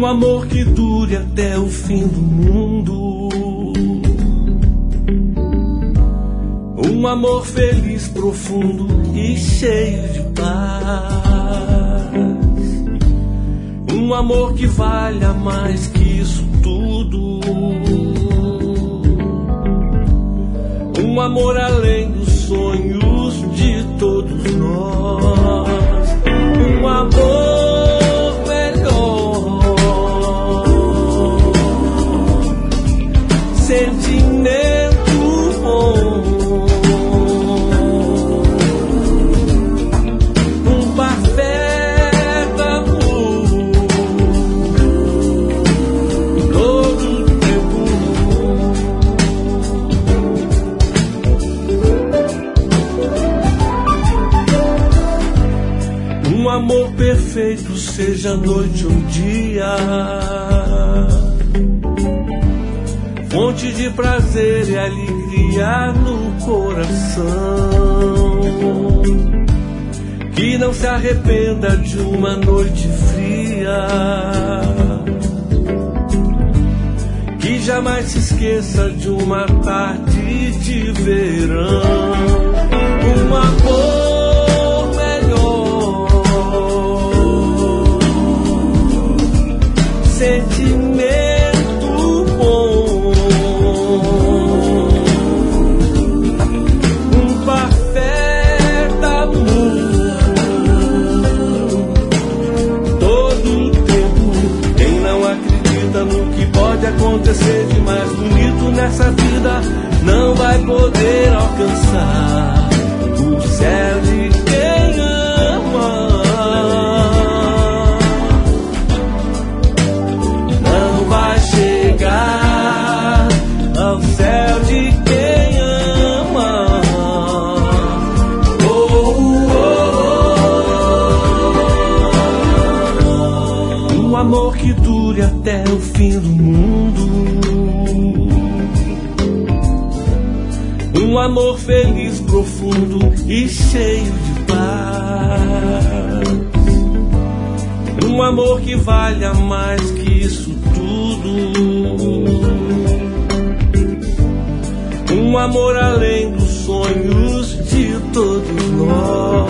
Um amor que dure até o fim do mundo. Um amor feliz, profundo e cheio de paz. Um amor que valha mais que isso tudo. Um amor além dos sonhos de todos nós. Um amor melhor. Sentimento bom. Um perfeito amor. Todo o tempo. Um amor perfeito, seja noite ou dia. Fonte de prazer e alegria no coração. Que não se arrependa de uma noite fria. Que jamais se esqueça de uma tarde de verão. Um amor melhor. Sentimento bom. Um perfeito amor. Todo o tempo. Quem não acredita no que pode acontecer de mais bonito nessa vida não vai poder alcançar o céu de quem ama. Não vai chegar ao céu de quem ama. Oh, oh, oh. Um amor que dure até o fim do mundo. Um amor feliz, profundo e cheio de paz. Um amor que valha mais que isso tudo. Um amor além dos sonhos de todos nós.